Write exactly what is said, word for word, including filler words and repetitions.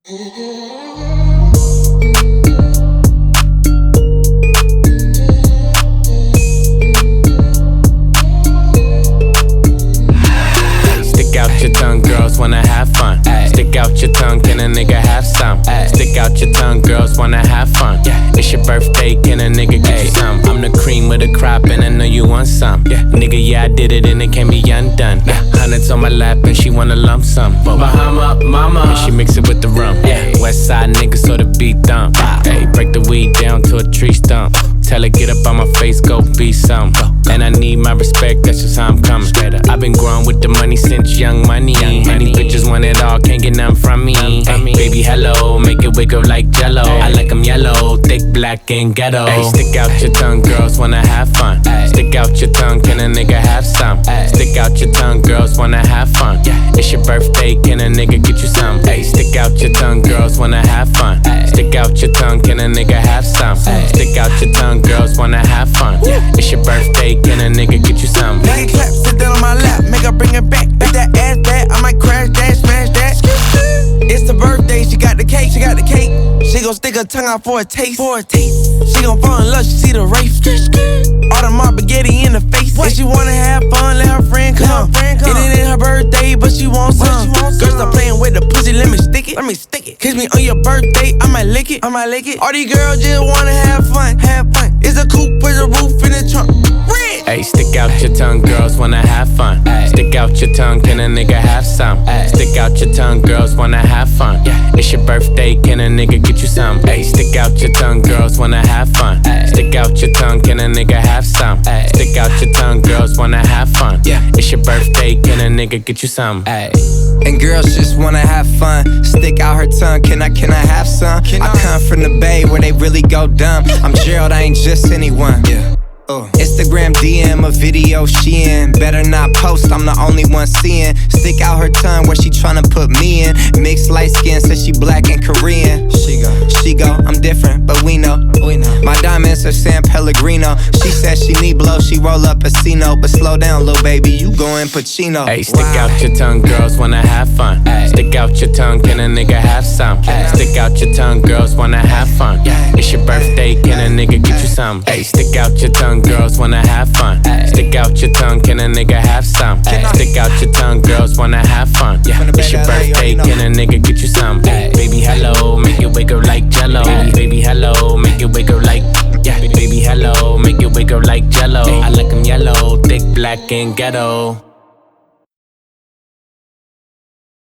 Stick out your tongue, girls wanna have fun. Stick out your tongue, can a nigga have some? Stick out your tongue, girls wanna have fun. It's your birthday, can a nigga get you some? I'm the cream of the crop and I know you want some. Nigga, yeah, I did it and it can't be undone. Hundreds on my lap and she wanna lump sum. Bahama, mama, and she mix it with the rum. West side nigga, so the beat thump. Hey, break the weed down to a tree stump. Tell her get up on my face, go be some. And I need my respect, that's just how I'm coming. I've been growing with the money since young money. Many bitches want it all, can't get none from me. Ay, baby, hello, make it wiggle like jello. I like them yellow, thick, black, and ghetto. Ay, stick out your tongue, girls wanna have fun. Stick out your tongue, can a nigga have some? Stick out your tongue, girls wanna have fun. It's your birthday, can a nigga get you some? Ay, stick out your tongue, girls wanna have fun. Stick out your tongue, can a nigga have some? Stick out your tongue, girls wanna have fun. It's your birthday, can a nigga get you some? Nigga clap, sit down on my lap, make her bring it back. If that ass back, I might crash that, smash that. It's the birthday, she got the cake, she got the cake. She gon' stick her tongue out for a taste, for a taste. She gon' fall in love, she see the race. All the mob spaghetti in the face. If she wanna have fun, let her friend come. It ain't her birthday, but she wants some. Girls stop playing with the pussy, let me stick it, let me stick it. Kiss me on your birthday, I might lick it, I might lick it. All these girls just wanna have fun, have fun. It's a coupe with a roof in the trunk. Hey, stick out your tongue, girls wanna have fun. Stick out your tongue, can a nigga have some? Stick out your tongue, girls wanna have fun. It's your birthday, can a nigga get you some? Hey, stick out your tongue, girls wanna have fun. Stick out your tongue, can a nigga have some? Stick out your tongue, girls wanna have fun. It's your birthday, can a nigga get you some? And girls just wanna have fun. Stick out her tongue, can I, can I have some? I come from the Bay where they really go dumb. I'm Gerald, I ain't just anyone. Uh. Instagram D M a video she in. Better not post, I'm the only one seeing. Stick out her tongue where she tryna put me in. Mixed light skin, says she black and Korean. She go, she go, I'm different, but we know, we know. My diamonds are San Pellegrino. She says she need blow, she roll up a Casino. But slow down, little baby, you going Pacino. Hey, stick wow. out your tongue, girls wanna have fun. Ay. Stick out your tongue, can a nigga have some? Ay. Stick out your tongue, girls wanna have fun. Ay. It's your birthday, can a nigga get you some? Hey, stick out your tongue, girls wanna have fun. Stick out your tongue, can a nigga have some? Stick out your tongue, girls wanna have fun. It's your birthday, can a nigga get you some? Baby, hello, make it wiggle like jello. Baby, hello, make it wiggle like. Baby, hello, make it wiggle like jello. I like them yellow, thick, black, and ghetto.